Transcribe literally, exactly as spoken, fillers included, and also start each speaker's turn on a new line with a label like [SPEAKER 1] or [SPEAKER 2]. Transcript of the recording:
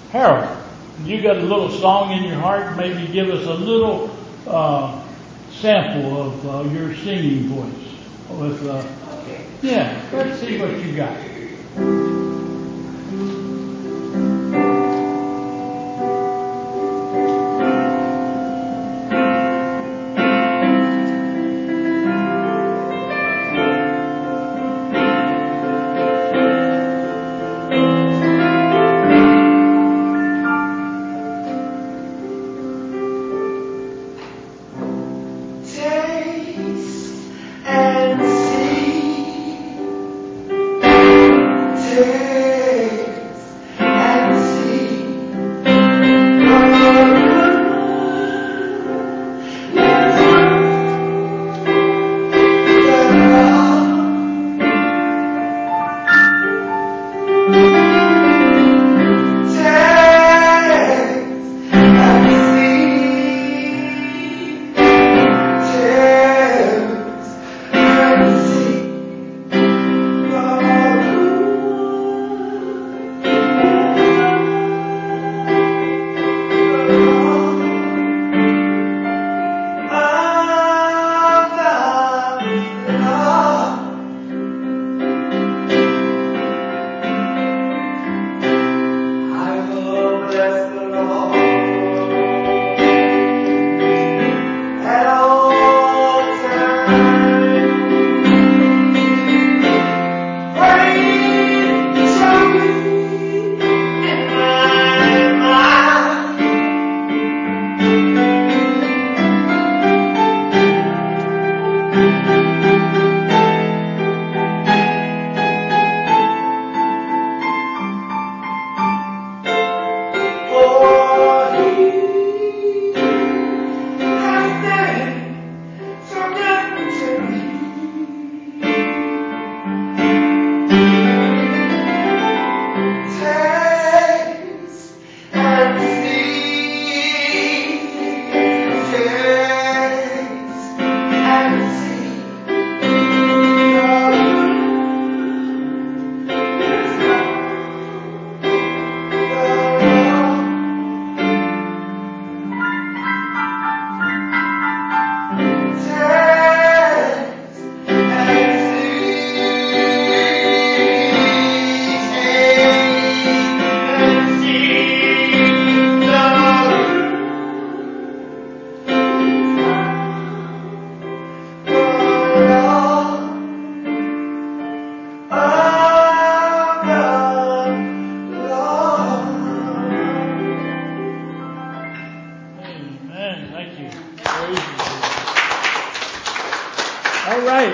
[SPEAKER 1] Harold, you got a little song in your heart. Maybe give us a little uh, sample of uh, your singing voice. With uh,
[SPEAKER 2] Okay.
[SPEAKER 1] Yeah, let's see what you got. Thank you. All right.